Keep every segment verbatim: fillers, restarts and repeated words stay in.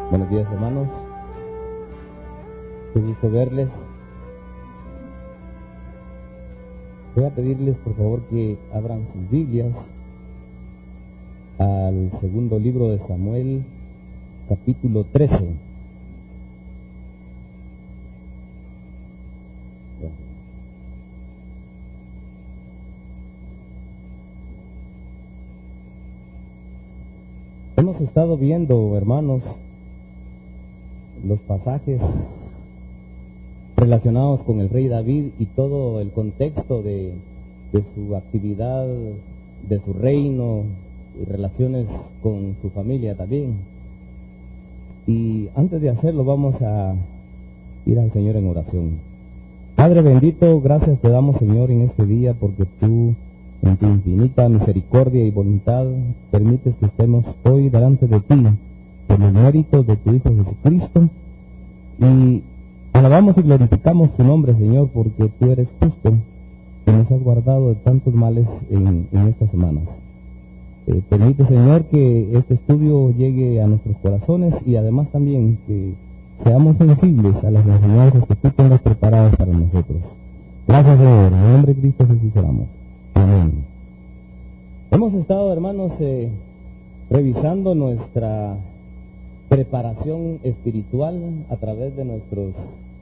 Buenos días, hermanos. Qué gusto verles. Voy a pedirles, por favor, que abran sus Biblias al segundo libro de Samuel, capítulo trece. Hemos estado viendo, hermanos, los pasajes relacionados con el rey David y todo el contexto de, de su actividad, de su reino y relaciones con su familia también. Y antes de hacerlo vamos a ir al Señor en oración. Padre bendito, gracias te damos, Señor, en este día, porque tú, en tu infinita misericordia y voluntad, permites que estemos hoy delante de ti por los méritos de tu Hijo Jesucristo, y alabamos y glorificamos tu nombre, Señor, porque tú eres justo, que nos has guardado de tantos males en, en estas semanas. Eh, permite, Señor, que este estudio llegue a nuestros corazones y además también que seamos sensibles a las enseñanzas que tú tengas preparadas para nosotros. Gracias, Señor. En el nombre de Cristo Jesús oramos. Amén. Hemos estado, hermanos, eh, revisando nuestra preparación espiritual a través de nuestros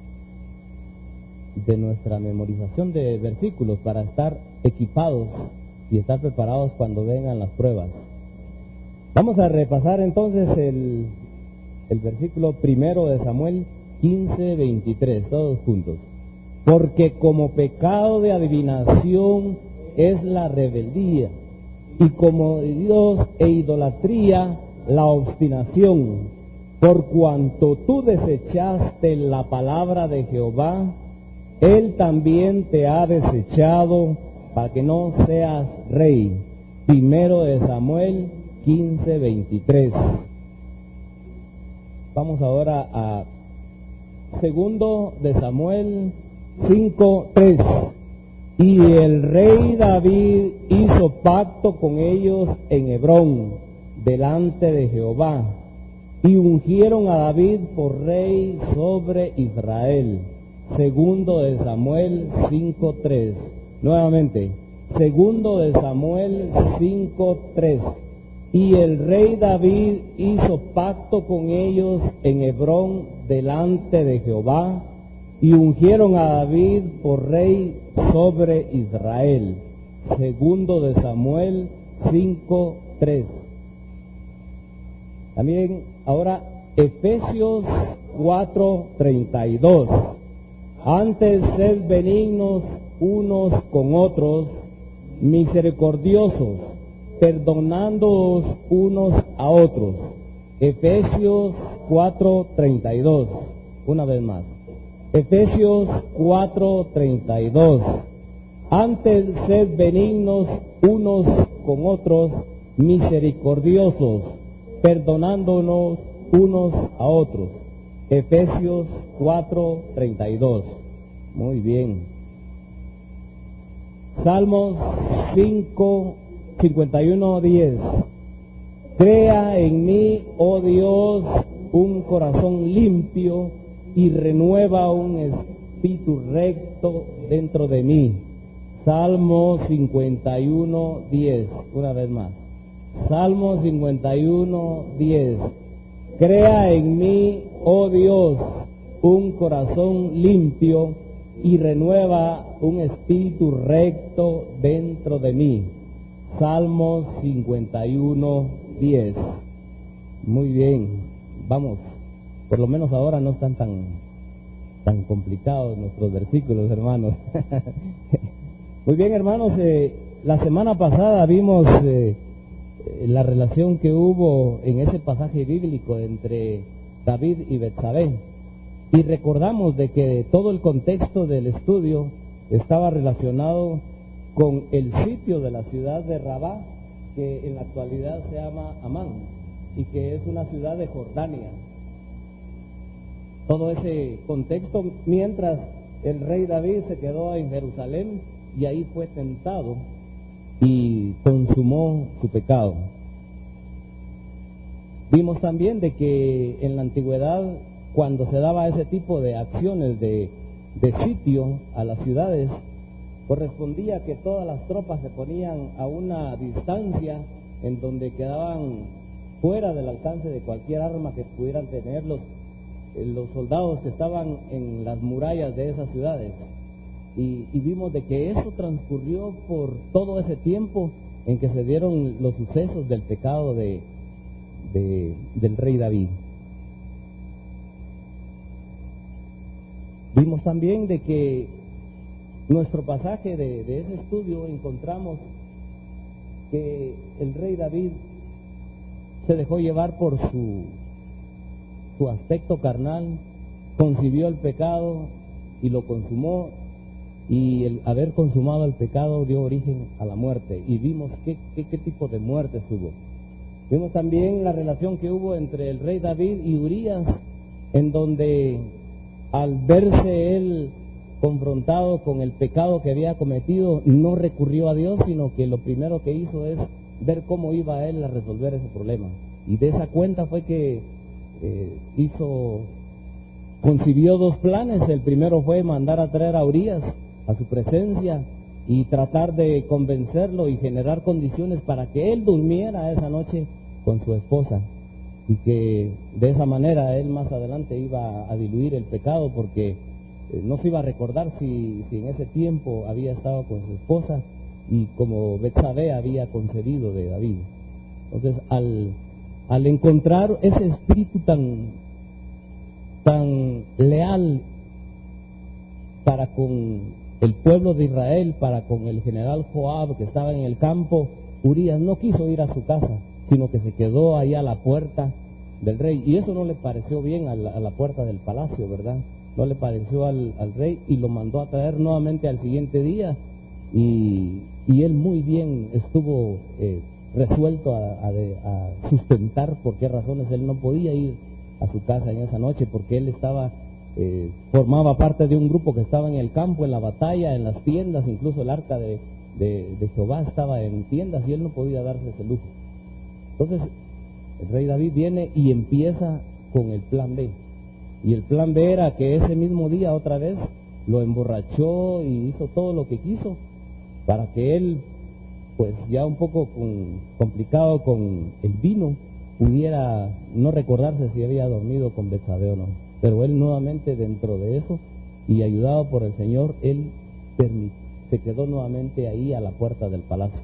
de nuestra memorización de versículos para estar equipados y estar preparados cuando vengan las pruebas. Vamos a repasar entonces el, el versículo primero de Samuel quince veintitrés, todos juntos. Porque como pecado de adivinación es la rebeldía, y como Dios e idolatría la obstinación. Por cuanto tú desechaste la palabra de Jehová, Él también te ha desechado para que no seas rey. Primero de Samuel quince veintitrés. Vamos ahora a segundo de Samuel cinco tres. Y el rey David hizo pacto con ellos en Hebrón, delante de Jehová, y ungieron a David por rey sobre Israel. Segundo de Samuel cinco tres. Nuevamente, segundo de Samuel cinco tres. Y el rey David hizo pacto con ellos en Hebrón delante de Jehová, y ungieron a David por rey sobre Israel. Segundo de Samuel cinco tres. También ahora Efesios cuatro treinta y dos. Antes sed benignos unos con otros, misericordiosos, perdonándoos unos a otros. Efesios cuatro treinta y dos. Una vez más. Efesios cuatro treinta y dos. Antes sed benignos unos con otros, misericordiosos, perdonándonos unos a otros. Efesios cuatro treinta y dos. Muy bien. Salmos cinco cincuenta y uno diez. Crea en mí, oh Dios, un corazón limpio y renueva un espíritu recto dentro de mí. Salmo cincuenta y uno diez. Una vez más. Salmo cincuenta y uno diez. Crea en mí, oh Dios, un corazón limpio y renueva un espíritu recto dentro de mí. Salmo cincuenta y uno diez. Muy bien. Vamos. Por lo menos ahora no están tan, tan complicados nuestros versículos, hermanos. Muy bien, hermanos. Eh, la semana pasada vimos eh, la relación que hubo en ese pasaje bíblico entre David y Betsabé. Y recordamos de que todo el contexto del estudio estaba relacionado con el sitio de la ciudad de Rabá, que en la actualidad se llama Amán, y que es una ciudad de Jordania. Todo ese contexto mientras el rey David se quedó en Jerusalén y ahí fue tentado y consumó su pecado. Vimos también de que en la antigüedad, cuando se daba ese tipo de acciones de, de sitio a las ciudades, correspondía que todas las tropas se ponían a una distancia en donde quedaban fuera del alcance de cualquier arma que pudieran tener los, los soldados que estaban en las murallas de esas ciudades. Y, y vimos de que eso transcurrió por todo ese tiempo en que se dieron los sucesos del pecado de, de, del rey David. Vimos también de que nuestro pasaje de, de ese estudio encontramos que el rey David se dejó llevar por su, su aspecto carnal, concibió el pecado y lo consumó, y el haber consumado el pecado dio origen a la muerte, y vimos qué, qué, qué tipo de muertes hubo. Vimos también la relación que hubo entre el rey David y Urías, en donde al verse él confrontado con el pecado que había cometido, no recurrió a Dios, sino que lo primero que hizo es ver cómo iba él a resolver ese problema. Y de esa cuenta fue que eh, hizo, concibió dos planes. El primero fue mandar a traer a Urías a su presencia y tratar de convencerlo y generar condiciones para que él durmiera esa noche con su esposa, y que de esa manera él más adelante iba a diluir el pecado, porque no se iba a recordar si, si en ese tiempo había estado con su esposa, y como Betsabé había concebido de David. Entonces, al, al encontrar ese espíritu tan, tan leal para con el pueblo de Israel, para con el general Joab que estaba en el campo, Urías no quiso ir a su casa, sino que se quedó ahí a la puerta del rey, y eso no le pareció bien a la, a la puerta del palacio, ¿verdad? No le pareció al, al rey, y lo mandó a traer nuevamente al siguiente día, y, y él muy bien estuvo eh, resuelto a, a, de, a sustentar por qué razones él no podía ir a su casa en esa noche, porque él estaba, eh, formaba parte de un grupo que estaba en el campo, en la batalla, en las tiendas, incluso el arca de, de, de Jehová estaba en tiendas, y él no podía darse ese lujo. Entonces, el rey David viene y empieza con el plan B. Y el plan B era que ese mismo día otra vez lo emborrachó y hizo todo lo que quiso para que él, pues ya un poco con, complicado con el vino, pudiera no recordarse si había dormido con Betsabé o no. Pero él nuevamente dentro de eso, y ayudado por el Señor, él se quedó nuevamente ahí a la puerta del palacio.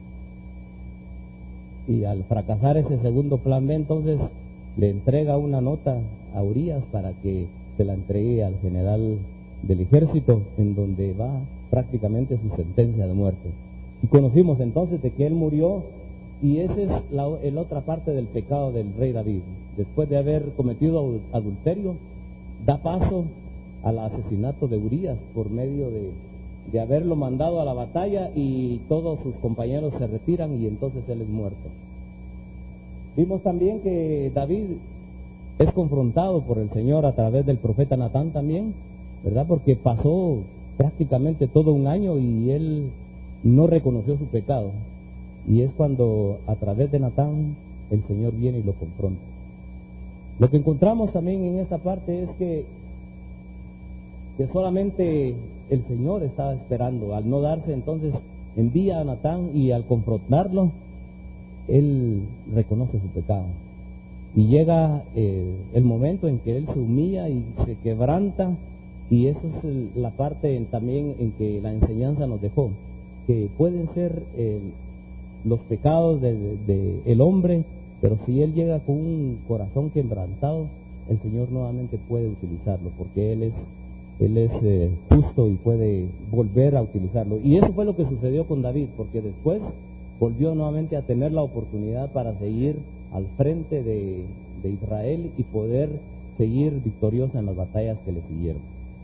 Y al fracasar ese segundo plan B, entonces le entrega una nota a Urías para que se la entregue al general del ejército, en donde va prácticamente su sentencia de muerte. Y conocimos entonces de que él murió, y esa es la, la otra parte del pecado del rey David. Después de haber cometido adulterio, da paso al asesinato de Urías por medio de, de haberlo mandado a la batalla, y todos sus compañeros se retiran y entonces él es muerto. Vimos también que David es confrontado por el Señor a través del profeta Natán también, ¿verdad? Porque pasó prácticamente todo un año y él no reconoció su pecado. Y es cuando a través de Natán el Señor viene y lo confronta. Lo que encontramos también en esta parte es que, que solamente el Señor estaba esperando. Al no darse, entonces envía a Natán, y al confrontarlo, él reconoce su pecado. Y llega eh, el momento en que él se humilla y se quebranta, y eso es el, la parte en, también en que la enseñanza nos dejó, que pueden ser eh, los pecados del de, de el hombre, pero si él llega con un corazón quebrantado, el Señor nuevamente puede utilizarlo, porque él es él es eh, justo y puede volver a utilizarlo. Y eso fue lo que sucedió con David, porque después volvió nuevamente a tener la oportunidad para seguir al frente de, de Israel y poder seguir victoriosa en las batallas que le siguieron.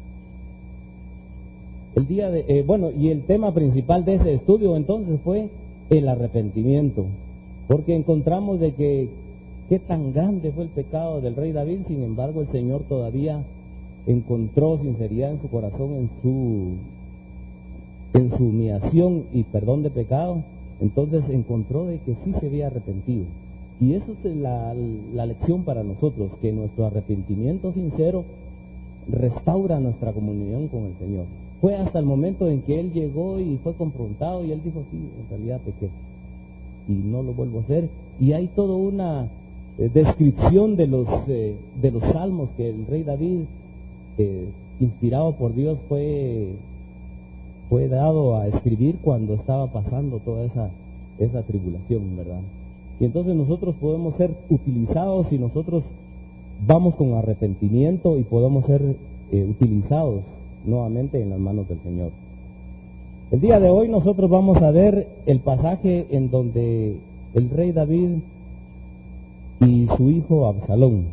El día de, eh, bueno, y el tema principal de ese estudio entonces fue el arrepentimiento, porque encontramos de que qué tan grande fue el pecado del rey David. Sin embargo, el Señor todavía encontró sinceridad en su corazón, en su en su humillación y perdón de pecado. Entonces encontró de que sí se había arrepentido, Y eso es la, la lección para nosotros, que nuestro arrepentimiento sincero restaura nuestra comunión con el Señor. Fue hasta el momento en que él llegó y fue confrontado y él dijo, sí, en realidad pequé y no lo vuelvo a hacer. Y hay toda una eh, descripción de los eh, de los salmos que el rey David, eh, inspirado por Dios, fue fue dado a escribir cuando estaba pasando toda esa esa tribulación, ¿verdad? Y entonces nosotros podemos ser utilizados si nosotros vamos con arrepentimiento y podemos ser eh, utilizados nuevamente en las manos del Señor. El día de hoy nosotros vamos a ver el pasaje en donde el rey David y su hijo Absalón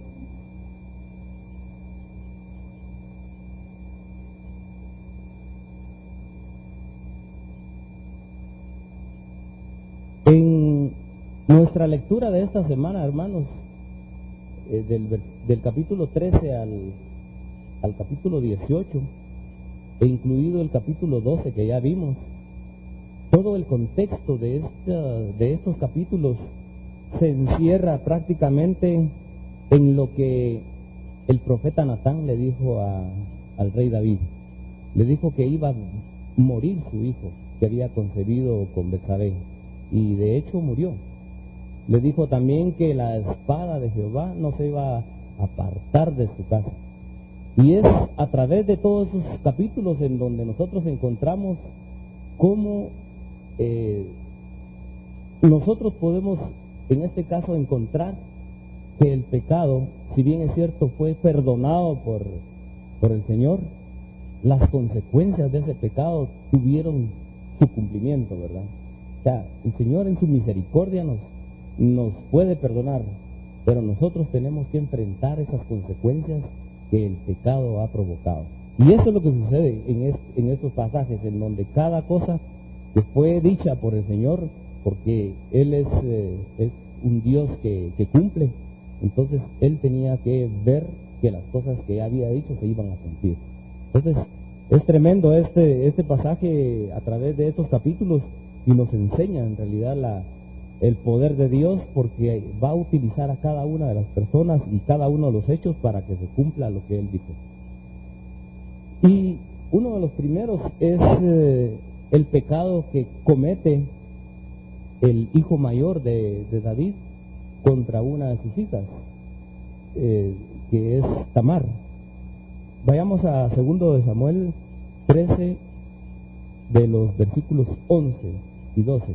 en nuestra lectura de esta semana, hermanos, eh, del, del capítulo trece al, al capítulo dieciocho, e incluido el capítulo doce que ya vimos, todo el contexto de, esta, de estos capítulos se encierra prácticamente en lo que el profeta Natán le dijo a, al rey David. Le dijo que iba a morir su hijo, que había concebido con Betsabé, y de hecho murió. Le dijo también que la espada de Jehová no se iba a apartar de su casa. Y es a través de todos esos capítulos en donde nosotros encontramos cómo eh, nosotros podemos, en este caso, encontrar que el pecado, si bien es cierto, fue perdonado por, por el Señor, las consecuencias de ese pecado tuvieron su cumplimiento, ¿verdad? O sea, el Señor en su misericordia nos, nos puede perdonar, pero nosotros tenemos que enfrentar esas consecuencias que el pecado ha provocado. Y eso es lo que sucede en, est, en estos pasajes, en donde cada cosa que fue dicha por el Señor, porque Él es, eh, es un Dios que, que cumple, entonces Él tenía que ver que las cosas que había dicho se iban a cumplir. Entonces, es tremendo este, este pasaje a través de estos capítulos, y nos enseña en realidad la, el poder de Dios, porque va a utilizar a cada una de las personas y cada uno de los hechos para que se cumpla lo que Él dijo. Y uno de los primeros es eh, el pecado que comete el hijo mayor de, de David contra una de sus hijas, eh, que es Tamar. Vayamos a segundo de Samuel trece, de los versículos once y doce.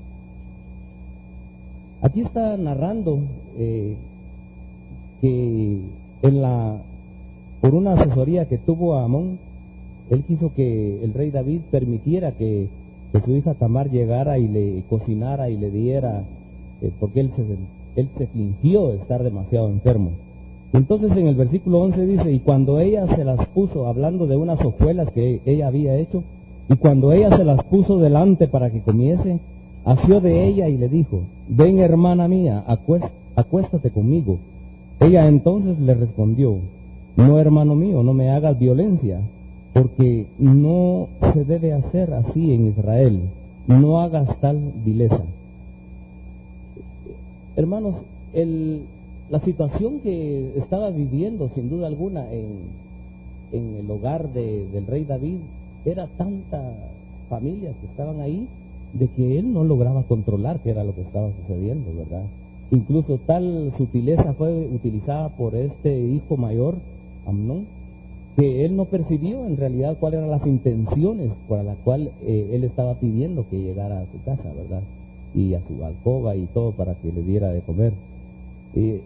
Aquí está narrando eh, que en la por una asesoría que tuvo Amón, él quiso que el rey David permitiera que, que su hija Tamar llegara y le cocinara y le diera, eh, porque él se, él se fingió estar demasiado enfermo. Entonces en el versículo once dice, y cuando ella se las puso, hablando de unas hojuelas que ella había hecho, y cuando ella se las puso delante para que comiese, asió de ella y le dijo, ven hermana mía, acuéstate conmigo. Ella entonces le respondió, no hermano mío, no me hagas violencia, porque no se debe hacer así en Israel, no hagas tal vileza. Hermanos, el, la situación que estaba viviendo sin duda alguna en, en el hogar de, del rey David, era tantas familias que estaban ahí, de que él no lograba controlar qué era lo que estaba sucediendo, ¿verdad? Incluso tal sutileza fue utilizada por este hijo mayor, Amnón, que él no percibió en realidad cuáles eran las intenciones por las cuales eh, él estaba pidiendo que llegara a su casa, ¿verdad? Y a su alcoba y todo para que le diera de comer. Eh,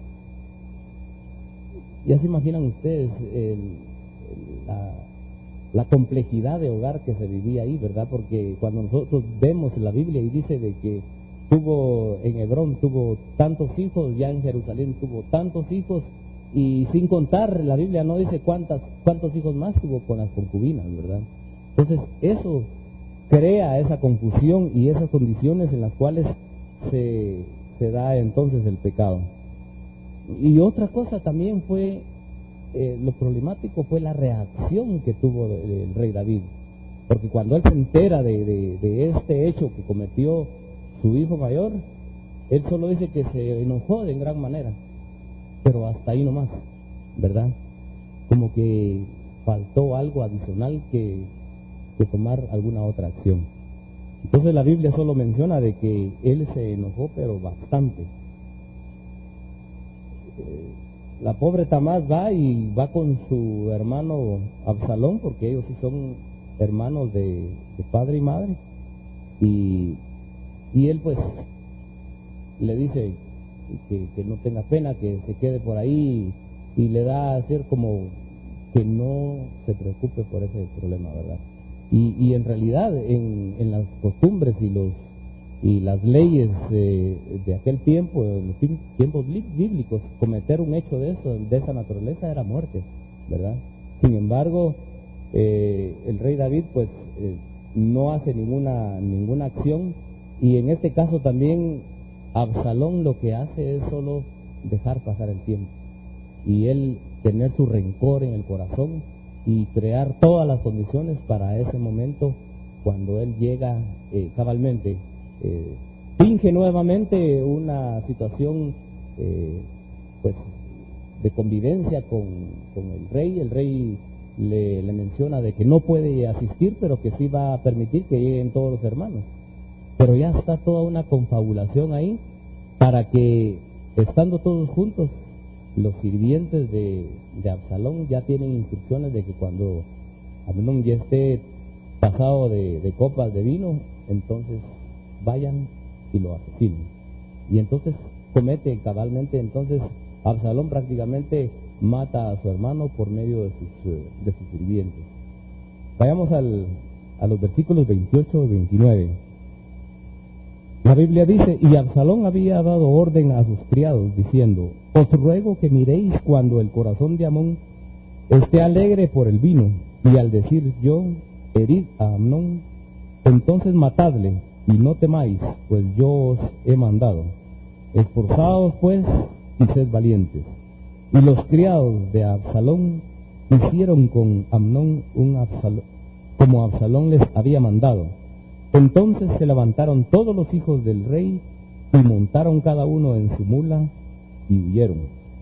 ya se imaginan ustedes el, el, la... la complejidad de hogar que se vivía ahí, ¿verdad? Porque cuando nosotros vemos la Biblia y dice de que tuvo en Hebrón, tuvo tantos hijos, ya en Jerusalén tuvo tantos hijos, y sin contar, la Biblia no dice cuántas, cuántos hijos más tuvo con las concubinas, ¿verdad? Entonces, eso crea esa confusión y esas condiciones en las cuales se, se da entonces el pecado. Y otra cosa también fue, eh, lo problemático fue la reacción que tuvo el rey David, porque cuando él se entera de, de, de este hecho que cometió su hijo mayor, él solo dice que se enojó de gran manera, pero hasta ahí nomás, ¿verdad? Como que faltó algo adicional que, que tomar alguna otra acción. Entonces la Biblia solo menciona de que él se enojó, pero bastante. La pobre Tamar va y va con su hermano Absalón, porque ellos sí son hermanos de, de padre y madre, y, y él pues le dice que, que no tenga pena, que se quede por ahí, y le da a hacer como que no se preocupe por ese problema, ¿verdad? Y, y en realidad en, en las costumbres y los y las leyes eh, de aquel tiempo, en los tiempos bíblicos, cometer un hecho de eso, de esa naturaleza, era muerte, ¿verdad? Sin embargo, eh, el rey David pues eh, no hace ninguna ninguna acción, y en este caso también Absalón lo que hace es solo dejar pasar el tiempo, y él tener su rencor en el corazón y crear todas las condiciones para ese momento cuando él llega eh, cabalmente. Eh, finge nuevamente una situación eh, pues de convivencia con, con el rey. El rey le, le menciona de que no puede asistir, pero que sí va a permitir que lleguen todos los hermanos. Pero ya está toda una confabulación ahí para que, estando todos juntos, los sirvientes de, de Absalón ya tienen instrucciones de que cuando Absalón ya esté pasado de, de copas de vino, entonces vayan y lo asesinen. Y entonces comete cabalmente, entonces Absalón prácticamente mata a su hermano por medio de sus, de sus sirvientes. Vayamos al, a los versículos veintiocho y veintinueve. La Biblia dice: y Absalón había dado orden a sus criados, diciendo: os ruego que miréis cuando el corazón de Amnón esté alegre por el vino, y al decir yo, herid a Amnón, entonces matadle, y no temáis, pues yo os he mandado. Esforzaos pues, y sed valientes. Y los criados de Absalón hicieron con Amnón un Absalón, como Absalón les había mandado. Entonces se levantaron todos los hijos del rey, y montaron cada uno en su mula, y huyeron.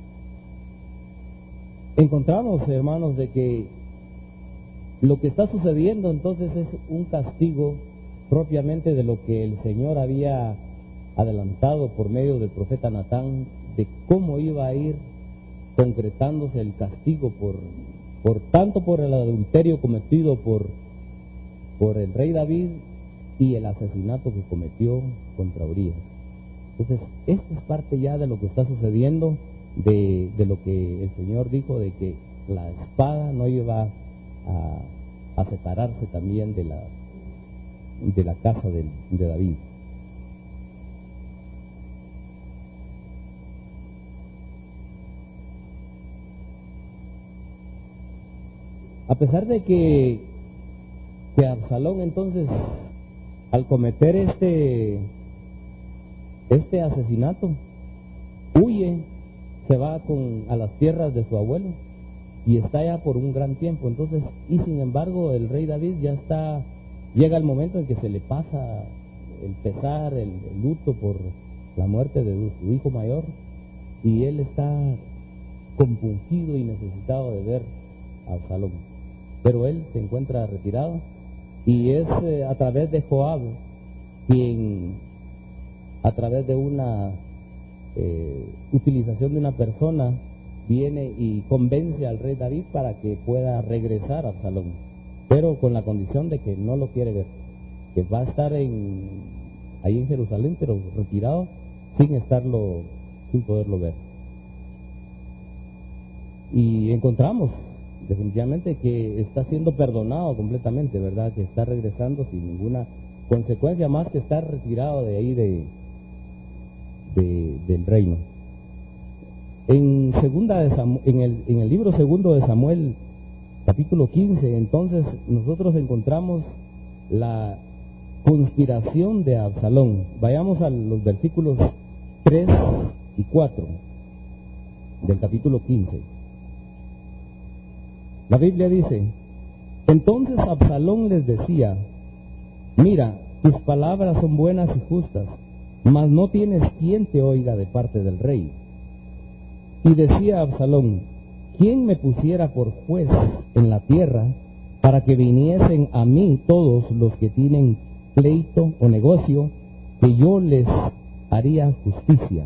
Encontramos, hermanos, de que lo que está sucediendo entonces es un castigo propiamente de lo que el Señor había adelantado por medio del profeta Natán, de cómo iba a ir concretándose el castigo por, por tanto por el adulterio cometido por, por el rey David y el asesinato que cometió contra Urías. Entonces, esto es parte ya de lo que está sucediendo, de, de lo que el Señor dijo, de que la espada no iba a, a separarse también de la de la casa de, de David. A pesar de que, que Absalón entonces, al cometer este, este asesinato, huye, se va con, a las tierras de su abuelo, y está allá por un gran tiempo. Entonces, y sin embargo, el rey David ya está, llega el momento en que se le pasa el pesar, el, el luto por la muerte de su hijo mayor, y él está compungido y necesitado de ver a Absalón. Pero él se encuentra retirado, y es eh, a través de Joab quien, a través de una eh, utilización de una persona, viene y convence al rey David para que pueda regresar a Absalón, pero con la condición de que no lo quiere ver, que va a estar en, ahí en Jerusalén, pero retirado, sin estarlo, sin poderlo ver. Y encontramos definitivamente que está siendo perdonado completamente, ¿verdad? Que está regresando sin ninguna consecuencia más que estar retirado de ahí de, de del reino. En segunda de Samuel, en el en el libro segundo de Samuel, capítulo quince, entonces nosotros encontramos la conspiración de Absalón. Vayamos a los versículos tres y cuatro del capítulo quince. La Biblia dice: entonces Absalón les decía: mira, tus palabras son buenas y justas, mas no tienes quien te oiga de parte del rey. Y decía Absalón: ¿quién me pusiera por juez en la tierra para que viniesen a mí todos los que tienen pleito o negocio, que yo les haría justicia?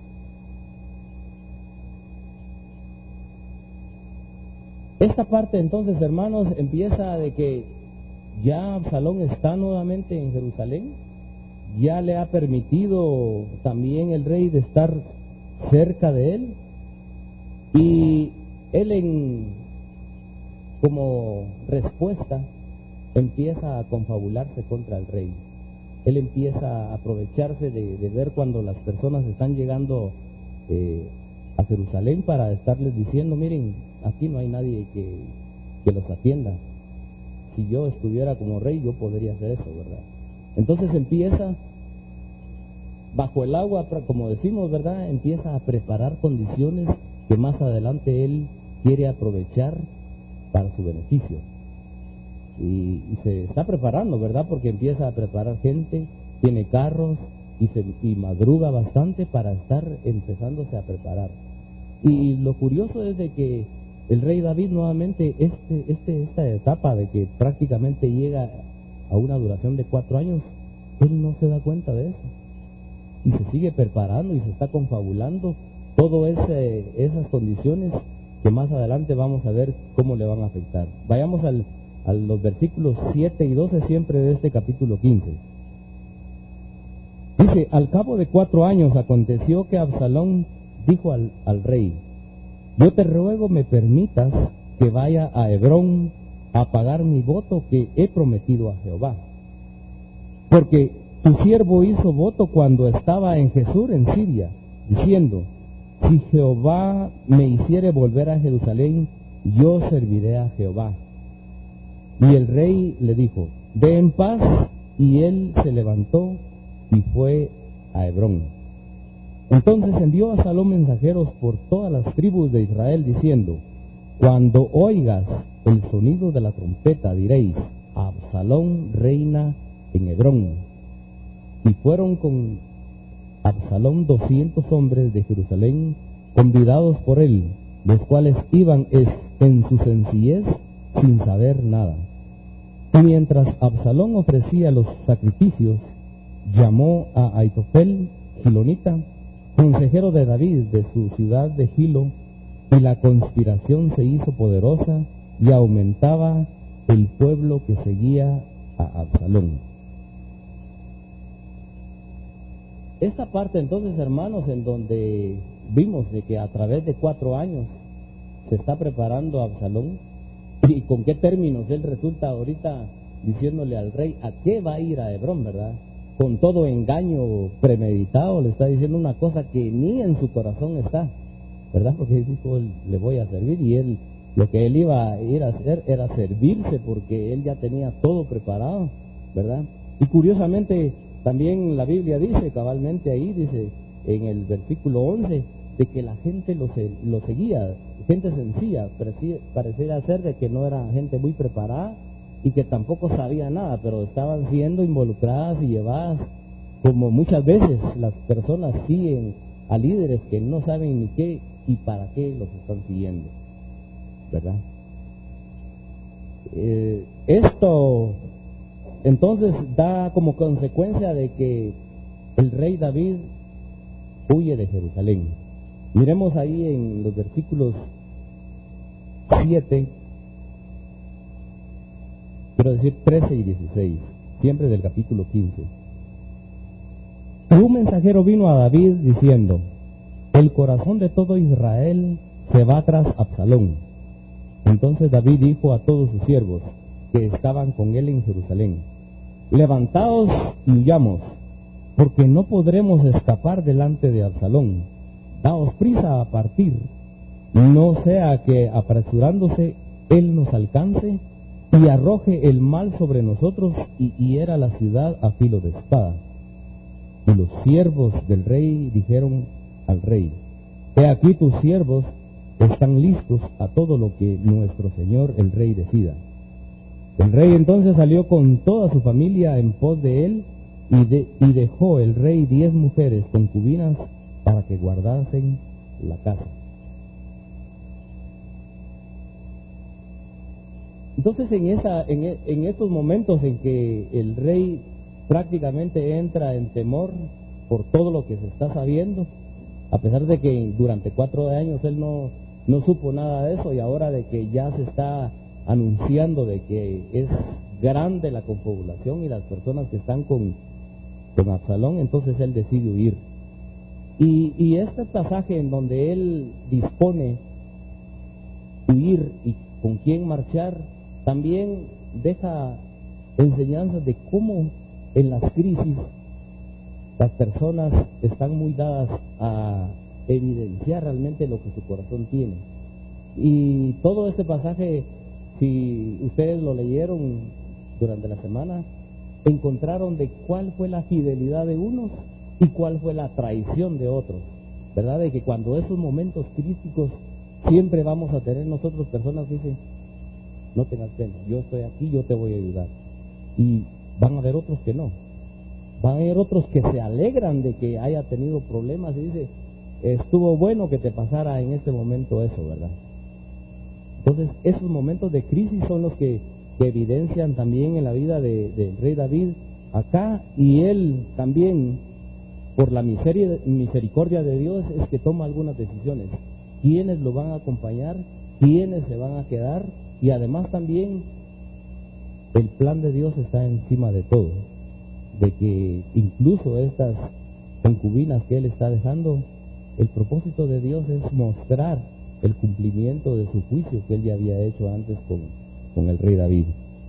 Esta parte entonces, hermanos, empieza de que ya Absalón está nuevamente en Jerusalén, ya le ha permitido también el rey de estar cerca de él, y él en, como respuesta, empieza a confabularse contra el rey. Él empieza a aprovecharse de, de ver cuando las personas están llegando eh, a Jerusalén para estarles diciendo: miren, aquí no hay nadie que, que los atienda. Si yo estuviera como rey, yo podría hacer eso, ¿verdad? Entonces empieza, bajo el agua, como decimos, ¿verdad? Empieza a preparar condiciones que más adelante él quiere aprovechar para su beneficio. Y, y se está preparando, ¿verdad? Porque empieza a preparar gente, tiene carros y, se, y madruga bastante para estar empezándose a preparar. Y lo curioso es de que el rey David nuevamente, este, este, esta etapa de que prácticamente llega a una duración de cuatro años, él no se da cuenta de eso. Y se sigue preparando y se está confabulando todas ese, esas condiciones que más adelante vamos a ver cómo le van a afectar. Vayamos al, a los versículos siete y doce siempre de este capítulo quince. Dice: al cabo de cuatro años aconteció que Absalón dijo al, al rey: yo te ruego me permitas que vaya a Hebrón a pagar mi voto que he prometido a Jehová. Porque tu siervo hizo voto cuando estaba en Jesús en Siria, diciendo: si Jehová me hiciere volver a Jerusalén, yo serviré a Jehová. Y el rey le dijo: ve en paz. Y él se levantó y fue a Hebrón. Entonces envió Absalón mensajeros por todas las tribus de Israel, diciendo: cuando oigas el sonido de la trompeta, diréis: Absalón reina en Hebrón. Y fueron con Absalón doscientos hombres de Jerusalén, convidados por él, los cuales iban en su sencillez sin saber nada. Y mientras Absalón ofrecía los sacrificios, llamó a Aitofel, gilonita, consejero de David, de su ciudad de Gilo, y la conspiración se hizo poderosa y aumentaba el pueblo que seguía a Absalón. Esta parte entonces, hermanos, en donde vimos de que a través de cuatro años se está preparando a Absalón, y con qué términos él resulta ahorita diciéndole al rey a qué va a ir a Hebrón, ¿verdad? Con todo engaño premeditado le está diciendo una cosa que ni en su corazón está, ¿verdad? Porque dijo: le voy a servir, y él, lo que él iba a ir a hacer era servirse, porque él ya tenía todo preparado, ¿verdad? Y curiosamente también la Biblia dice, cabalmente ahí, dice en el versículo once, de que la gente lo, se, lo seguía, gente sencilla, pareciera ser de que no era gente muy preparada y que tampoco sabía nada, pero estaban siendo involucradas y llevadas, como muchas veces las personas siguen a líderes que no saben ni qué y para qué los están siguiendo, ¿verdad? Eh, esto entonces da como consecuencia de que el rey David huye de Jerusalén. Miremos ahí en los versículos siete, quiero decir trece y dieciséis, siempre del capítulo quince. Y un mensajero vino a David diciendo: el corazón de todo Israel se va tras Absalón. Entonces David dijo a todos sus siervos que estaban con él en Jerusalén: levantaos y huyamos, porque no podremos escapar delante de Absalón. Daos prisa a partir, no sea que apresurándose él nos alcance y arroje el mal sobre nosotros y hiera la ciudad a filo de espada. Y los siervos del rey dijeron al rey: he aquí tus siervos están listos a todo lo que nuestro señor el rey decida. El rey entonces salió con toda su familia en pos de él, y, de, y dejó el rey diez mujeres concubinas para que guardasen la casa. Entonces en, esa, en, en estos momentos en que el rey prácticamente entra en temor por todo lo que se está sabiendo, a pesar de que durante cuatro años él no, no supo nada de eso, y ahora de que ya se está anunciando de que es grande la confabulación y las personas que están con, con Absalón, entonces él decide huir. Y, y este pasaje en donde él dispone huir y con quién marchar, también deja enseñanzas de cómo en las crisis las personas están muy dadas a evidenciar realmente lo que su corazón tiene. Y todo este pasaje, si ustedes lo leyeron durante la semana, encontraron de cuál fue la fidelidad de unos y cuál fue la traición de otros, ¿verdad? De que cuando esos momentos críticos siempre vamos a tener nosotros personas que dicen, no tengas pena, yo estoy aquí, yo te voy a ayudar. Y van a haber otros que no. Van a haber otros que se alegran de que haya tenido problemas y dice, estuvo bueno que te pasara en este momento eso, ¿verdad? Entonces, esos momentos de crisis son los que, que evidencian también en la vida del de rey David acá, y él también, por la miseria, misericordia de Dios, es que toma algunas decisiones. ¿Quiénes lo van a acompañar? ¿Quiénes se van a quedar? Y además también el plan de Dios está encima de todo, de que incluso estas concubinas que él está dejando, el propósito de Dios es mostrar el cumplimiento de su juicio que él ya había hecho antes con, con el rey David.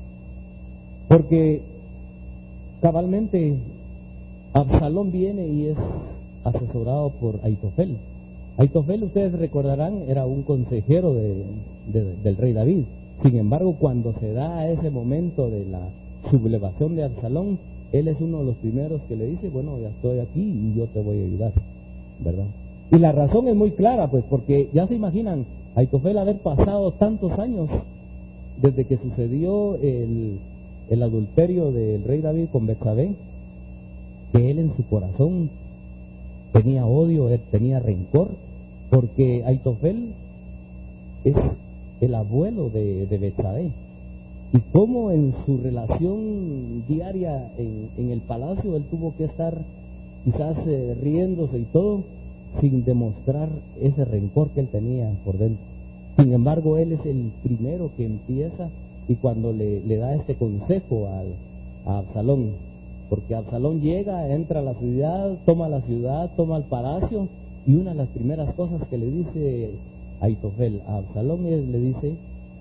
Porque cabalmente Absalón viene y es asesorado por Aitofel. Aitofel, ustedes recordarán, era un consejero de, de, del rey David. Sin embargo, cuando se da ese momento de la sublevación de Absalón, él es uno de los primeros que le dice, bueno, ya estoy aquí y yo te voy a ayudar, ¿verdad? Y la razón es muy clara, pues, porque ya se imaginan, Aitofel haber pasado tantos años desde que sucedió el, el adulterio del rey David con Betsabé, que él en su corazón tenía odio, él tenía rencor, porque Aitofel es el abuelo de, de Betsabé. Y cómo en su relación diaria en, en el palacio él tuvo que estar quizás eh, riéndose y todo, sin demostrar ese rencor que él tenía por dentro. Sin embargo, él es el primero que empieza, y cuando le, le da este consejo al, a Absalón, porque Absalón llega, entra a la ciudad, toma la ciudad, toma el palacio, y una de las primeras cosas que le dice Aitofel a Absalón es, le dice,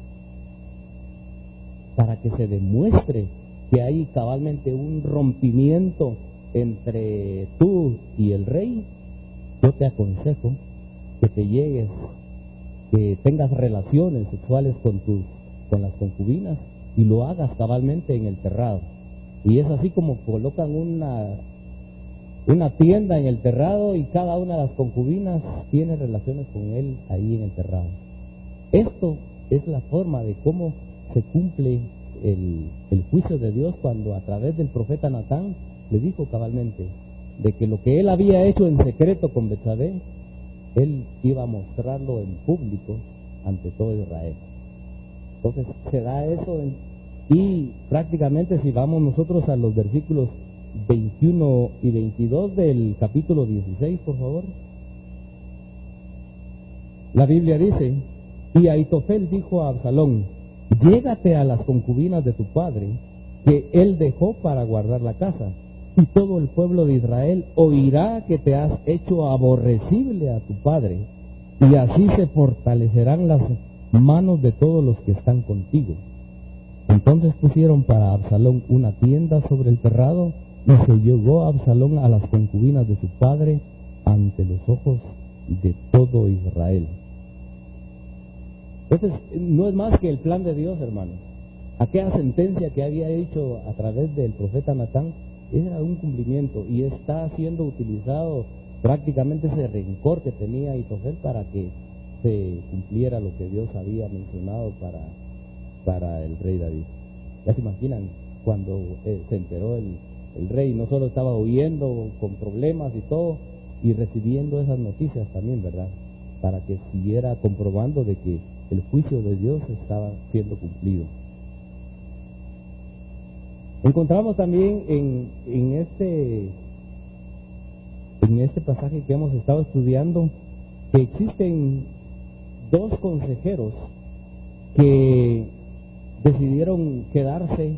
para que se demuestre que hay cabalmente un rompimiento entre tú y el rey, yo te aconsejo que te llegues, que tengas relaciones sexuales con tus, con las concubinas, y lo hagas cabalmente en el terrado. Y es así como colocan una, una tienda en el terrado, y cada una de las concubinas tiene relaciones con él ahí en el terrado. Esto es la forma de cómo se cumple el, el juicio de Dios, cuando a través del profeta Natán le dijo cabalmente de que lo que él había hecho en secreto con Betsabé, él iba a mostrarlo en público ante todo Israel. Entonces se da eso en, y prácticamente si vamos nosotros a los versículos veintiuno y veintidós del capítulo dieciséis, por favor. La Biblia dice, y Aitofel dijo a Absalón, llégate a las concubinas de tu padre, que él dejó para guardar la casa, y todo el pueblo de Israel oirá que te has hecho aborrecible a tu padre, y así se fortalecerán las manos de todos los que están contigo. Entonces pusieron para Absalón una tienda sobre el terrado, y se llegó Absalón a las concubinas de su padre ante los ojos de todo Israel. Entonces, no es más que el plan de Dios, hermanos. Aquella sentencia que había hecho a través del profeta Natán era un cumplimiento, y está siendo utilizado prácticamente ese rencor que tenía Aitofel para que se cumpliera lo que Dios había mencionado para, para el rey David. Ya se imaginan cuando eh, se enteró el, el rey no solo estaba huyendo con problemas y todo, y recibiendo esas noticias también, ¿verdad? Para que siguiera comprobando de que el juicio de Dios estaba siendo cumplido. Encontramos también en, en este en este pasaje que hemos estado estudiando que existen dos consejeros que decidieron quedarse,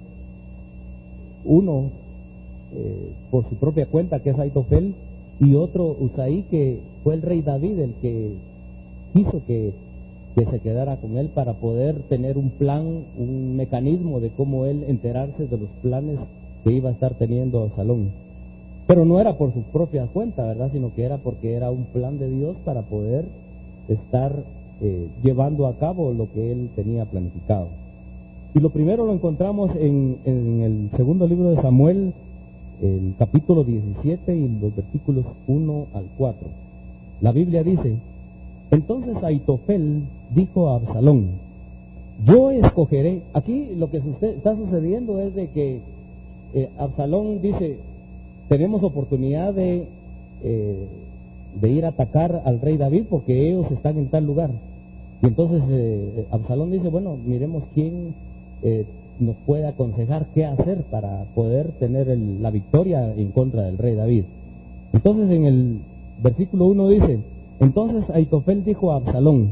uno eh, por su propia cuenta, que es Aitofel, y otro Usaí, que fue el rey David el que quiso que, que se quedara con él para poder tener un plan, un mecanismo de cómo él enterarse de los planes que iba a estar teniendo Absalón. Pero no era por su propia cuenta, ¿verdad? Sino que era porque era un plan de Dios para poder estar eh, llevando a cabo lo que él tenía planificado. Y lo primero lo encontramos en, en el segundo libro de Samuel, el capítulo diecisiete y los versículos uno al cuatro. La Biblia dice: entonces Aitofel dijo a Absalón, yo escogeré. Aquí lo que sucede, está sucediendo es de que eh, Absalón dice, tenemos oportunidad de, eh, de ir a atacar al rey David porque ellos están en tal lugar. Y entonces eh, Absalón dice, bueno, miremos quién eh, nos puede aconsejar qué hacer para poder tener el, la victoria en contra del rey David. Entonces en el versículo uno dice, entonces Aitofel dijo a Absalón,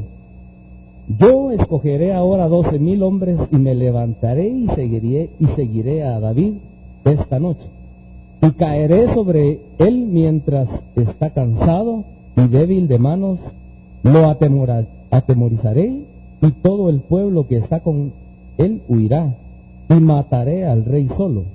yo escogeré ahora doce mil hombres y me levantaré y seguiré, y seguiré a David esta noche. Y caeré sobre él mientras está cansado y débil de manos, lo atemora, atemorizaré y todo el pueblo que está con él huirá y mataré al rey solo.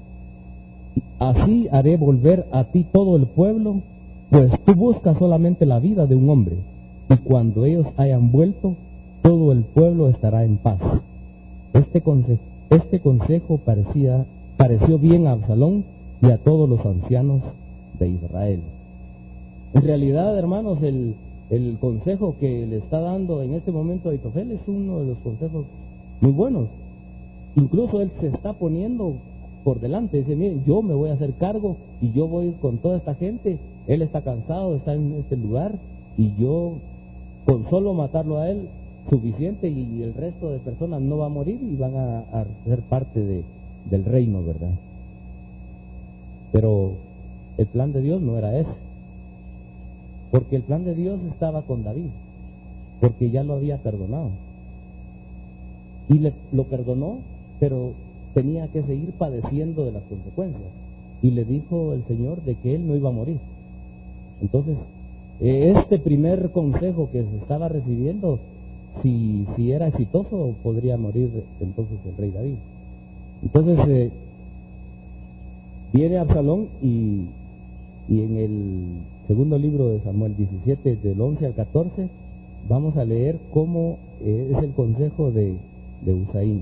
Así haré volver a ti todo el pueblo, pues tú buscas solamente la vida de un hombre, y cuando ellos hayan vuelto, todo el pueblo estará en paz. Este consejo, este consejo parecía, pareció bien a Absalón y a todos los ancianos de Israel. En realidad, hermanos, el, el consejo que le está dando en este momento a Aitofel es uno de los consejos muy buenos. Incluso él se está poniendo por delante, dice, miren, yo me voy a hacer cargo y yo voy con toda esta gente, él está cansado, está en este lugar y yo con solo matarlo a él suficiente y el resto de personas no va a morir y van a, a ser parte de, del reino, ¿verdad? Pero el plan de Dios no era ese, porque el plan de Dios estaba con David, porque ya lo había perdonado y le, lo perdonó, pero tenía que seguir padeciendo de las consecuencias, y le dijo el Señor de que él no iba a morir. Entonces eh, este primer consejo que se estaba recibiendo, si, si era exitoso, podría morir entonces el rey David. Entonces eh, viene Absalón y, y en el segundo libro de Samuel diecisiete, del once al catorce, vamos a leer cómo eh, es el consejo de, de Usaí.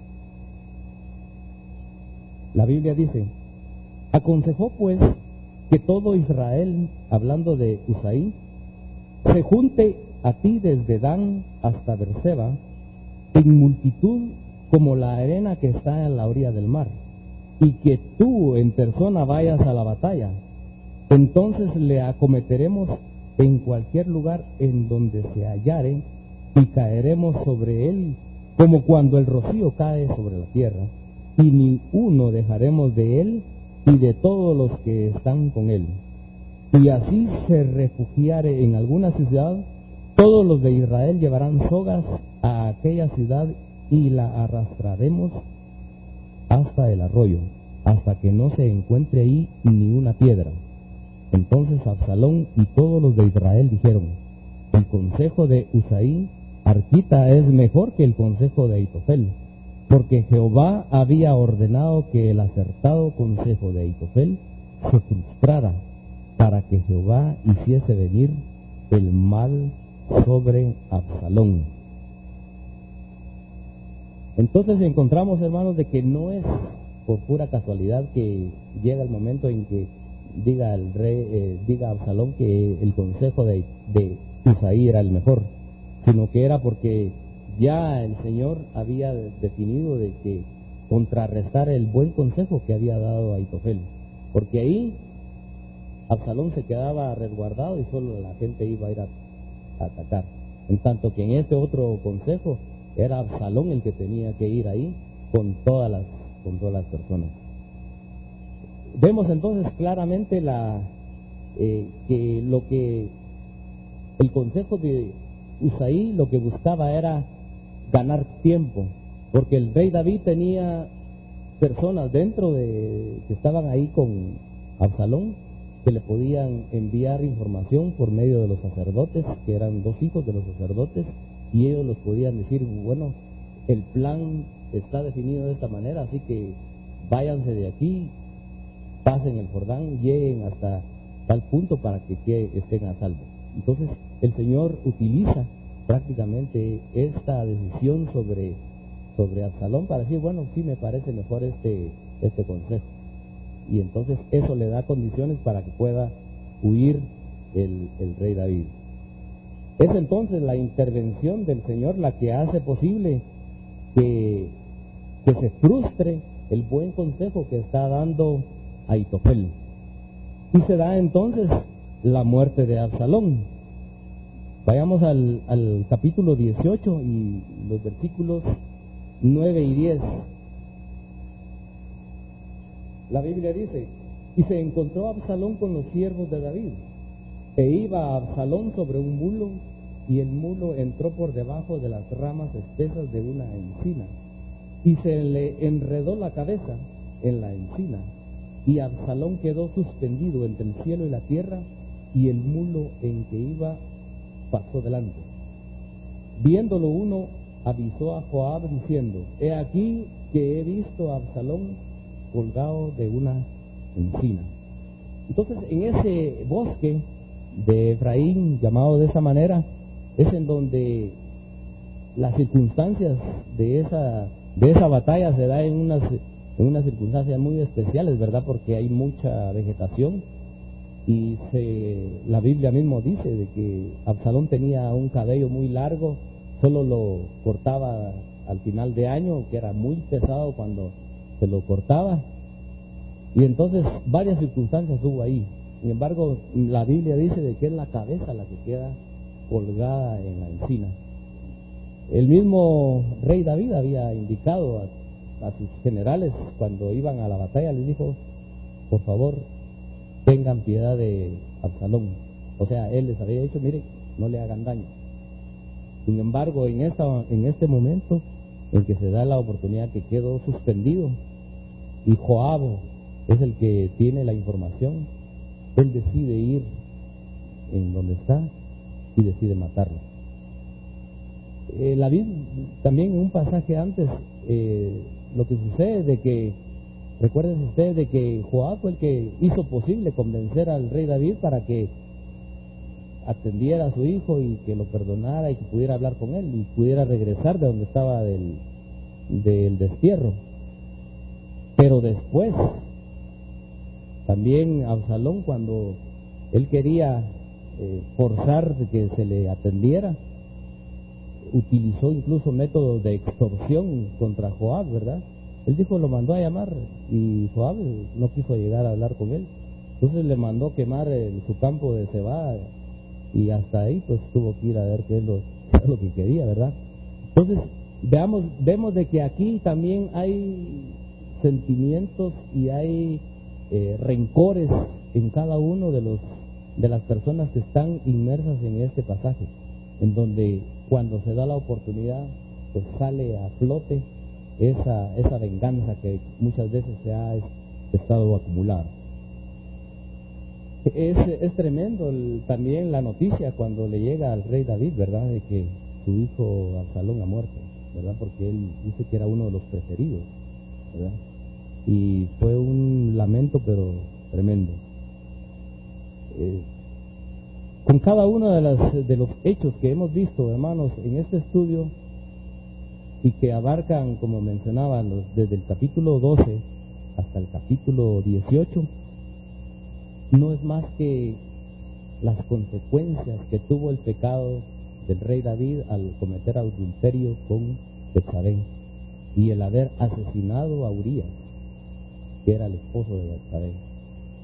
La Biblia dice, aconsejó pues que todo Israel, hablando de Usaí, se junte a ti desde Dan hasta Berseba, en multitud como la arena que está en la orilla del mar, y que tú en persona vayas a la batalla. Entonces le acometeremos en cualquier lugar en donde se hallare, y caeremos sobre él como cuando el rocío cae sobre la tierra, y ni uno dejaremos de él y de todos los que están con él. Y así se refugiare en alguna ciudad, todos los de Israel llevarán sogas a aquella ciudad y la arrastraremos hasta el arroyo, hasta que no se encuentre ahí ni una piedra. Entonces Absalón y todos los de Israel dijeron, el consejo de Usaí arquita es mejor que el consejo de Aitofel, porque Jehová había ordenado que el acertado consejo de Aitofel se frustrara, para que Jehová hiciese venir el mal sobre Absalón. Entonces encontramos, hermanos, de que no es por pura casualidad que llega el momento en que diga el rey, eh, diga Absalón que el consejo de, de Usaí era el mejor, sino que era porque ya el Señor había definido de que contrarrestar el buen consejo que había dado Aitofel. porque ahí Absalón se quedaba resguardado y solo la gente iba a ir a, a atacar. En tanto que en este otro consejo era Absalón el que tenía que ir ahí con todas las, con todas las personas. Vemos entonces claramente la eh, que lo que el consejo de Usaí lo que buscaba era ganar tiempo, porque el rey David tenía personas dentro de que estaban ahí con Absalón que le podían enviar información por medio de los sacerdotes, que eran dos hijos de los sacerdotes, y ellos los podían decir, bueno, el plan está definido de esta manera, así que váyanse de aquí, pasen el Jordán, lleguen hasta tal punto para que, que estén a salvo. Entonces el Señor utiliza prácticamente esta decisión sobre, sobre Absalón para decir, bueno, sí me parece mejor este, este consejo. Y entonces eso le da condiciones para que pueda huir el, el rey David. Es entonces la intervención del Señor la que hace posible que, que se frustre el buen consejo que está dando Ahitofel. Y se da entonces la muerte de Absalón. Vayamos al, al capítulo dieciocho y los versículos nueve y diez. La Biblia dice, y se encontró Absalón con los siervos de David, e iba Absalón sobre un mulo, y el mulo entró por debajo de las ramas espesas de una encina, y se le enredó la cabeza en la encina, y Absalón quedó suspendido entre el cielo y la tierra, y el mulo en que iba pasó delante. Viéndolo uno, avisó a Joab diciendo, he aquí que he visto a Absalón colgado de una encina. Entonces, en ese bosque de Efraín, llamado de esa manera, es en donde las circunstancias de esa de esa batalla se da en unas en unas circunstancias muy especiales, ¿verdad? Porque hay mucha vegetación y se, la Biblia mismo dice de que Absalón tenía un cabello muy largo, solo lo cortaba al final de año, que era muy pesado cuando se lo cortaba, y entonces varias circunstancias hubo ahí. Sin embargo, la Biblia dice de que es la cabeza la que queda colgada en la encina. El mismo rey David había indicado a, a sus generales cuando iban a la batalla, les dijo, por favor, tengan piedad de Absalón. O sea, él les había dicho, mire, no le hagan daño. Sin embargo, en, esta, en este momento en que se da la oportunidad que quedó suspendido, y Joab es el que tiene la información, él decide ir en donde está y decide matarlo. Eh, la Biblia, también en un pasaje antes, eh, lo que sucede de que, recuerden ustedes de que Joab fue el que hizo posible convencer al rey David para que atendiera a su hijo y que lo perdonara y que pudiera hablar con él y pudiera regresar de donde estaba del, del destierro. Pero después, también Absalón, cuando él quería eh, forzar que se le atendiera, utilizó incluso métodos de extorsión contra Joab, ¿verdad? Él dijo, lo mandó a llamar y Joab no quiso llegar a hablar con él. Entonces le mandó quemar el, su campo de cebada y hasta ahí pues tuvo que ir a ver qué es lo, qué es lo que quería, ¿verdad? Entonces veamos, vemos de que aquí también hay sentimientos y hay eh, rencores en cada uno de los de las personas que están inmersas en este pasaje, en donde cuando se da la oportunidad pues sale a flote esa esa venganza que muchas veces se ha estado acumulada. Es, es tremendo el, también la noticia cuando le llega al rey David, ¿verdad?, de que su hijo Absalón ha muerto, ¿verdad?, porque él dice que era uno de los preferidos, ¿verdad? Y fue un lamento pero tremendo. Eh, con cada uno de, las, de los hechos que hemos visto, hermanos, en este estudio, y que abarcan, como mencionaba, los, desde el capítulo doce hasta el capítulo dieciocho, no es más que las consecuencias que tuvo el pecado del rey David al cometer adulterio con Betsabé y el haber asesinado a Urías, que era el esposo de Betsabé.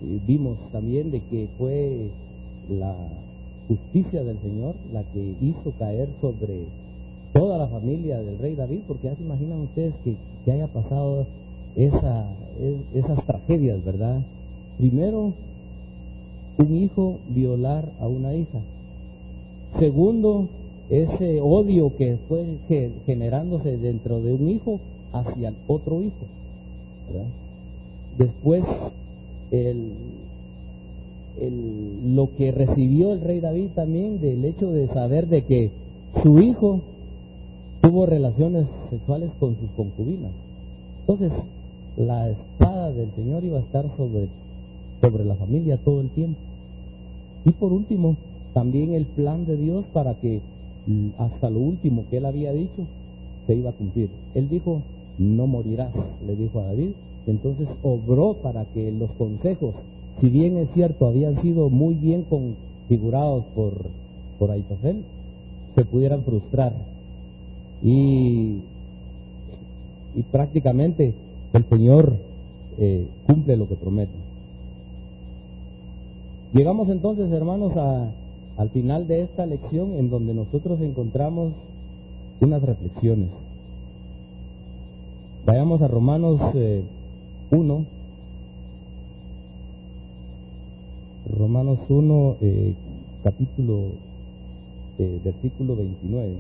eh, vimos también de que fue la justicia del Señor la que hizo caer sobre toda la familia del rey David, porque ya se imaginan ustedes que, que haya pasado esa, es, esas tragedias, ¿verdad? Primero, un hijo violar a una hija. Segundo, ese odio que fue generándose dentro de un hijo hacia el otro hijo, ¿verdad? Después, el, el, lo que recibió el rey David también del hecho de saber de que su hijo tuvo relaciones sexuales con sus concubinas. Entonces, la espada del Señor iba a estar sobre, sobre la familia todo el tiempo. Y por último, también el plan de Dios para que hasta lo último que él había dicho se iba a cumplir. Él dijo, no morirás, le dijo a David. Entonces obró para que los consejos, si bien es cierto, habían sido muy bien configurados por, por Ahitofel, se pudieran frustrar. Y, y prácticamente el Señor eh, cumple lo que promete. Llegamos entonces, hermanos, a, al final de esta lección en donde nosotros encontramos unas reflexiones. Vayamos a Romanos eh, uno. Romanos uno, eh, capítulo, eh, versículo veintinueve.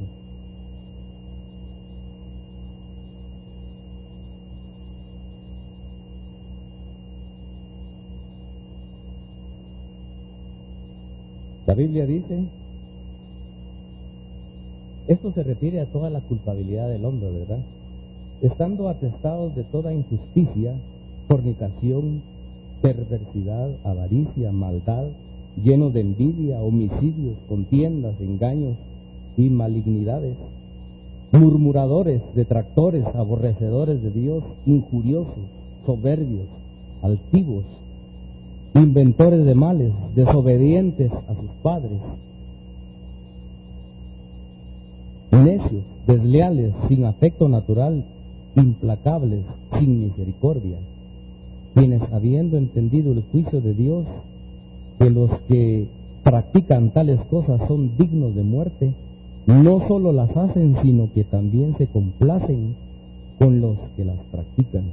La Biblia dice, esto se refiere a toda la culpabilidad del hombre, ¿verdad? Estando atestados de toda injusticia, fornicación, perversidad, avaricia, maldad, llenos de envidia, homicidios, contiendas, engaños y malignidades, murmuradores, detractores, aborrecedores de Dios, injuriosos, soberbios, altivos, inventores de males, desobedientes a sus padres, necios, desleales, sin afecto natural, implacables, sin misericordia, quienes habiendo entendido el juicio de Dios, que los que practican tales cosas son dignos de muerte, no solo las hacen, sino que también se complacen con los que las practican.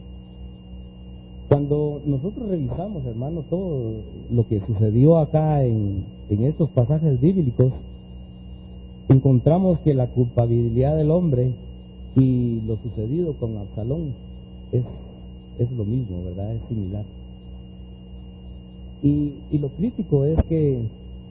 Cuando nosotros revisamos, hermano, todo lo que sucedió acá en, en estos pasajes bíblicos, encontramos que la culpabilidad del hombre y lo sucedido con Absalón es, es lo mismo, ¿verdad? Es similar. Y, y lo crítico es que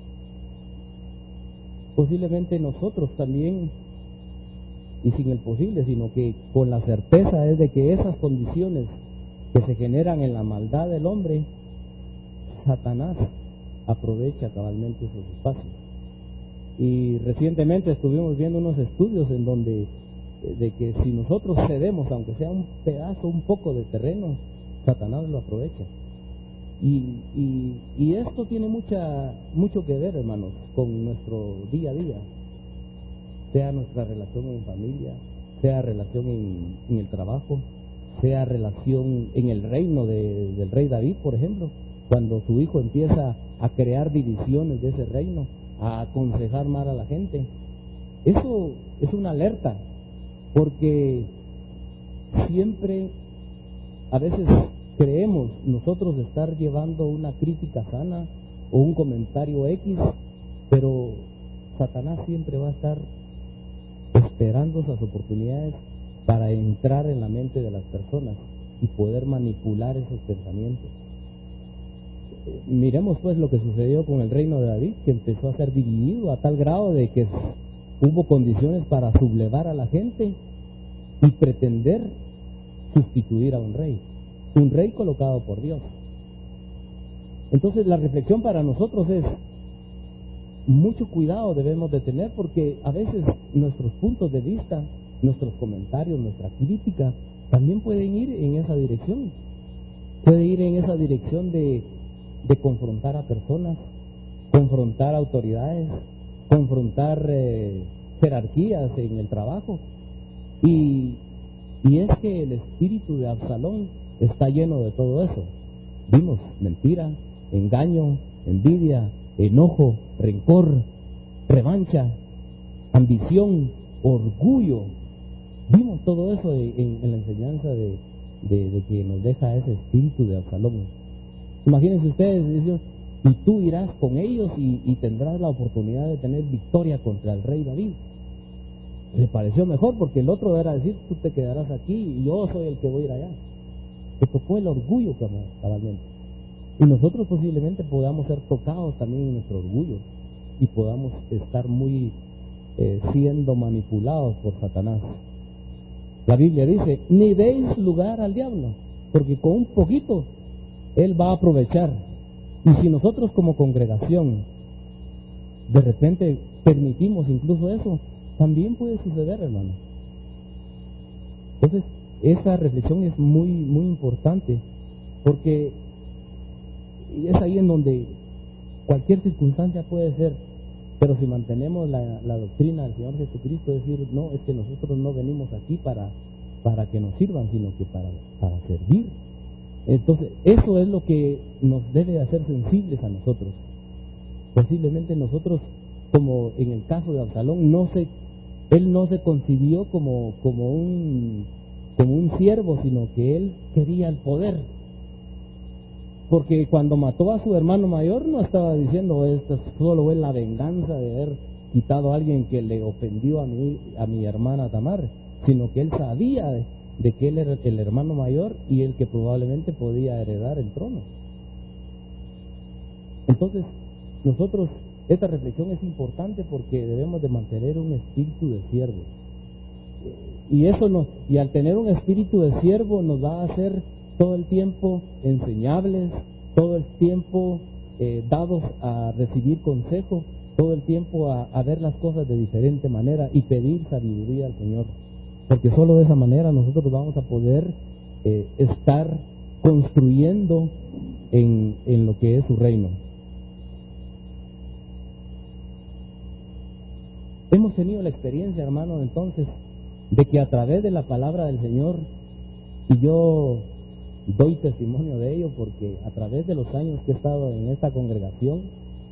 posiblemente nosotros también, y sin el posible, sino que con la certeza es de que esas condiciones que se generan en la maldad del hombre, Satanás aprovecha cabalmente esos espacios. Y recientemente estuvimos viendo unos estudios en donde de que si nosotros cedemos, aunque sea un pedazo, un poco de terreno, Satanás lo aprovecha. Y, y, y esto tiene mucha mucho que ver, hermanos, con nuestro día a día, sea nuestra relación en familia, sea relación en, en el trabajo, sea relación en el reino de, del rey David, por ejemplo, cuando su hijo empieza a crear divisiones de ese reino, a aconsejar mal a la gente. Eso es una alerta, porque siempre, a veces creemos nosotros estar llevando una crítica sana o un comentario X, pero Satanás siempre va a estar esperando esas oportunidades para entrar en la mente de las personas y poder manipular esos pensamientos. Miremos pues lo que sucedió con el reino de David, que empezó a ser dividido a tal grado de que hubo condiciones para sublevar a la gente y pretender sustituir a un rey, un rey colocado por Dios. Entonces la reflexión para nosotros es, mucho cuidado debemos de tener, porque a veces nuestros puntos de vista, nuestros comentarios, nuestra crítica, también pueden ir en esa dirección. Puede ir en esa dirección de, de confrontar a personas, confrontar autoridades, confrontar eh, jerarquías en el trabajo. Y, y es que el espíritu de Absalón está lleno de todo eso. Vimos mentira, engaño, envidia, enojo, rencor, revancha, ambición, orgullo. Vimos todo eso en, en la enseñanza de, de, de que nos deja ese espíritu de Absalón. Imagínense ustedes, dicen, y tú irás con ellos y, y tendrás la oportunidad de tener victoria contra el rey David. Le pareció mejor porque el otro era decir, tú te quedarás aquí y yo soy el que voy a ir allá. Le tocó el orgullo cabalmente. Y nosotros posiblemente podamos ser tocados también en nuestro orgullo y podamos estar muy eh, siendo manipulados por Satanás. La Biblia dice, ni deis lugar al diablo, porque con un poquito él va a aprovechar. Y si nosotros como congregación de repente permitimos incluso eso, también puede suceder, hermano. Entonces, esa reflexión es muy, muy importante, porque es ahí en donde cualquier circunstancia puede ser, pero si mantenemos la, la doctrina del Señor Jesucristo, es decir, no, es que nosotros no venimos aquí para, para que nos sirvan, sino que para, para servir. Entonces, eso es lo que nos debe hacer sensibles a nosotros. Posiblemente nosotros, como en el caso de Absalón, no se, él no se concibió como, como, un, como un siervo, sino que él quería el poder. Porque cuando mató a su hermano mayor, no estaba diciendo, esto solo es la venganza de haber quitado a alguien que le ofendió a mi, a mi hermana Tamar, sino que él sabía de, de que él era el hermano mayor y el que probablemente podía heredar el trono. Entonces, nosotros, esta reflexión es importante porque debemos de mantener un espíritu de siervo. Y eso nos, y al tener un espíritu de siervo nos va a hacer todo el tiempo enseñables, todo el tiempo eh, dados a recibir consejo, todo el tiempo a, a ver las cosas de diferente manera y pedir sabiduría al Señor. Porque solo de esa manera nosotros vamos a poder eh, estar construyendo en, en lo que es su reino. Hemos tenido la experiencia, hermano, entonces, de que a través de la palabra del Señor, y yo doy testimonio de ello porque a través de los años que he estado en esta congregación,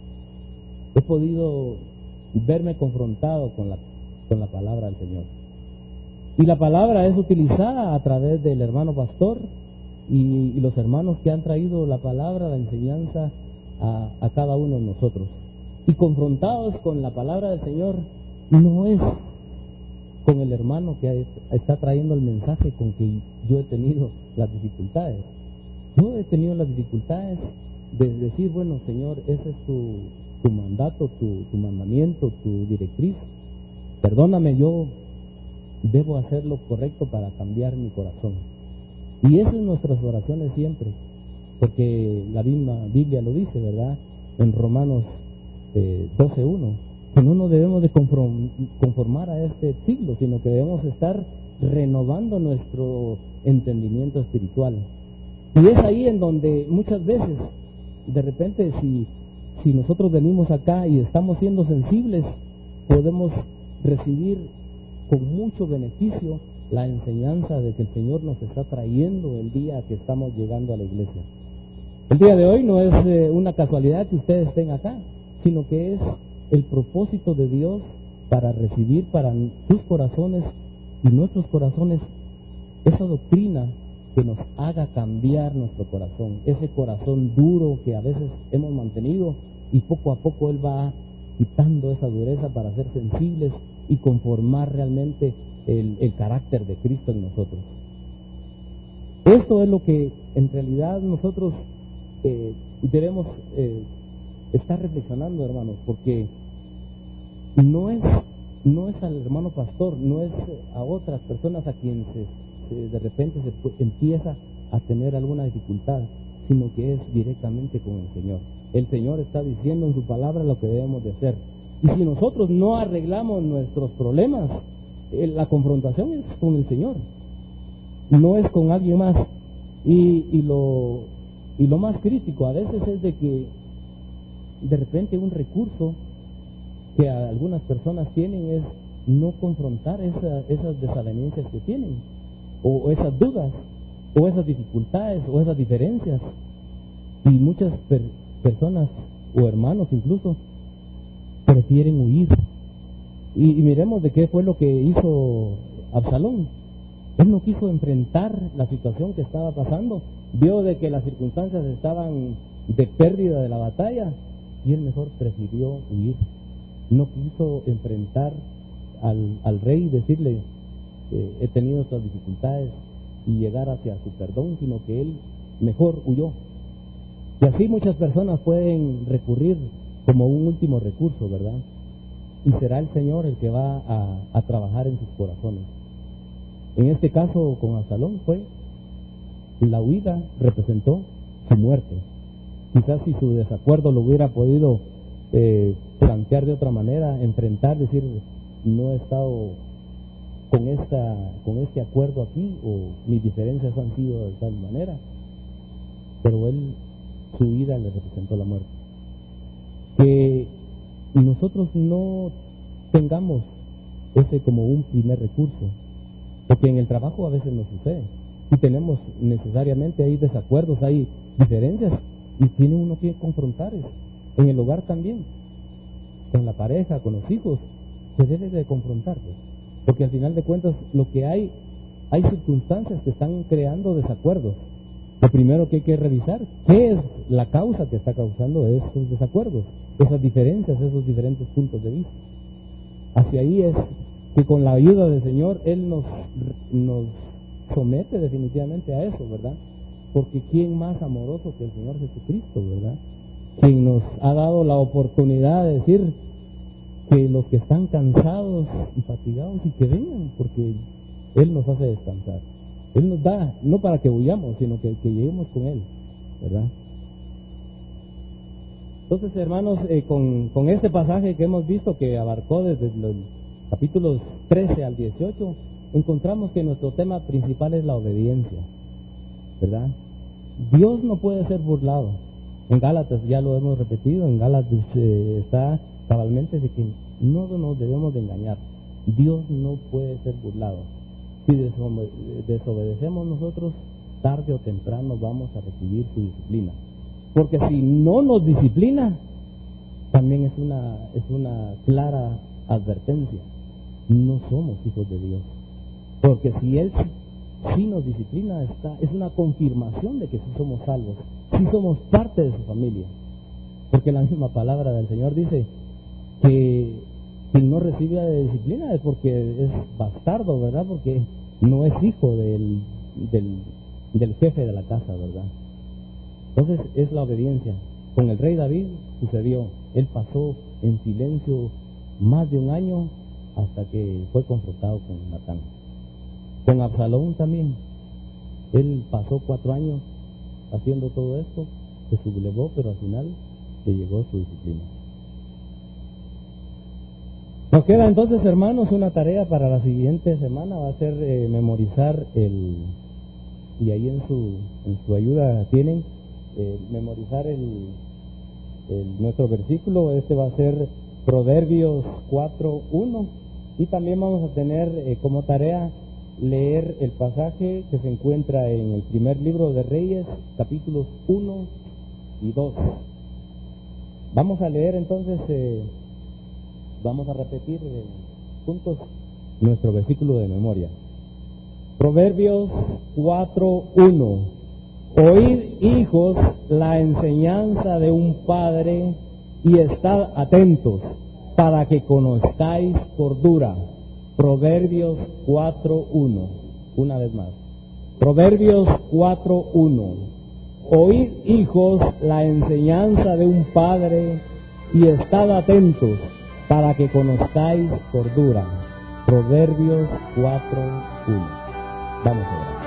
he podido verme confrontado con la, con la palabra del Señor. Y la palabra es utilizada a través del hermano pastor y, y los hermanos que han traído la palabra, la enseñanza a, a cada uno de nosotros. Y confrontados con la palabra del Señor, no es con el hermano que está trayendo el mensaje con que yo he tenido las dificultades. Yo he tenido las dificultades de decir, bueno, Señor, ese es tu, tu mandato, tu, tu mandamiento, tu directriz. Perdóname, yo debo hacer lo correcto para cambiar mi corazón. Y eso es nuestras oraciones siempre, porque la misma Biblia lo dice, ¿verdad? En Romanos eh, doce uno. Que no nos debemos de conformar a este siglo, sino que debemos estar renovando nuestro entendimiento espiritual. Y es ahí en donde muchas veces, de repente, si, si nosotros venimos acá y estamos siendo sensibles, podemos recibir con mucho beneficio la enseñanza de que el Señor nos está trayendo el día que estamos llegando a la iglesia. El día de hoy no es eh, una casualidad que ustedes estén acá, sino que es el propósito de Dios para recibir para sus corazones y nuestros corazones esa doctrina que nos haga cambiar nuestro corazón, ese corazón duro que a veces hemos mantenido, y poco a poco Él va quitando esa dureza para ser sensibles y conformar realmente el, el carácter de Cristo en nosotros. Esto es lo que en realidad nosotros eh, debemos eh, estar reflexionando, hermanos, porque no es no es al hermano pastor, no es a otras personas a quien se, se, de repente se empieza a tener alguna dificultad, sino que es directamente con el Señor. El Señor está diciendo en su palabra lo que debemos de hacer. Y si nosotros no arreglamos nuestros problemas, eh, la confrontación es con el Señor, no es con alguien más. Y, y, lo, y lo más crítico a veces es de que de repente un recurso que algunas personas tienen es no confrontar esa, esas desavenencias que tienen, o, o esas dudas, o esas dificultades, o esas diferencias. Y muchas per- personas, o hermanos incluso, prefieren huir. Y, y miremos de qué fue lo que hizo Absalón. Él no quiso enfrentar la situación que estaba pasando. Vio de que las circunstancias estaban de pérdida de la batalla y él mejor prefirió huir. No quiso enfrentar al, al rey y decirle, eh, he tenido estas dificultades, y llegar hacia su perdón, sino que él mejor huyó. Y así muchas personas pueden recurrir como un último recurso, ¿verdad? Y será el Señor el que va a, a trabajar en sus corazones. En este caso con Absalón fue, la huida representó su muerte. Quizás si su desacuerdo lo hubiera podido eh, plantear de otra manera, enfrentar, decir, no he estado con esta con este acuerdo aquí, o mis diferencias han sido de tal manera, pero él, su huida le representó la muerte. Que nosotros no tengamos ese como un primer recurso, porque en el trabajo a veces nos sucede, y tenemos necesariamente, hay desacuerdos, hay diferencias, y tiene uno que confrontar eso. En el hogar también, con la pareja, con los hijos, se debe de confrontar, pues, porque al final de cuentas lo que hay, hay circunstancias que están creando desacuerdos. Lo primero que hay que revisar, ¿qué es la causa que está causando esos desacuerdos, esas diferencias, esos diferentes puntos de vista? Hacia ahí es que con la ayuda del Señor, Él nos, nos somete definitivamente a eso, ¿verdad? Porque ¿quién más amoroso que el Señor Jesucristo, verdad? Quien nos ha dado la oportunidad de decir que los que están cansados y fatigados, y que vengan, porque Él nos hace descansar. Él nos da, no para que huyamos, sino que, que lleguemos con Él, ¿verdad? Entonces, hermanos, eh, con, con este pasaje que hemos visto, que abarcó desde los capítulos trece al dieciocho, encontramos que nuestro tema principal es la obediencia, ¿verdad? Dios no puede ser burlado. En Gálatas, ya lo hemos repetido, en Gálatas eh, está cabalmente de que no nos debemos de engañar. Dios no puede ser burlado. Si desobedecemos nosotros, tarde o temprano vamos a recibir su disciplina. Porque si no nos disciplina, también es una, es una clara advertencia. No somos hijos de Dios. Porque si Él sí nos disciplina, está, es una confirmación de que sí somos salvos, sí somos parte de su familia. Porque la misma palabra del Señor dice que quien no recibe de disciplina es porque es bastardo, ¿verdad? Porque no es hijo del, del, del jefe de la casa, ¿verdad? Entonces es la obediencia. Con el rey David sucedió, él pasó en silencio más de un año hasta que fue confrontado con Natán. Con Absalón también, él pasó cuatro años haciendo todo esto, se sublevó, pero al final le llegó su disciplina. Nos queda entonces, hermanos, una tarea para la siguiente semana, va a ser eh, memorizar el, y ahí en su, en su ayuda tienen, eh, memorizar el, el, nuestro versículo. Este va a ser Proverbios cuatro uno, y también vamos a tener eh, como tarea leer el pasaje que se encuentra en el primer libro de Reyes, capítulos uno y dos. Vamos a leer entonces, eh, vamos a repetir eh, juntos nuestro versículo de memoria. Proverbios cuatro uno. Oíd, hijos, la enseñanza de un padre, y estad atentos para que conozcáis cordura. Proverbios cuatro uno. Una vez más. Proverbios cuatro uno. Oíd, hijos, la enseñanza de un padre, y estad atentos para que conozcáis cordura. Proverbios cuatro uno. Vamos a ver.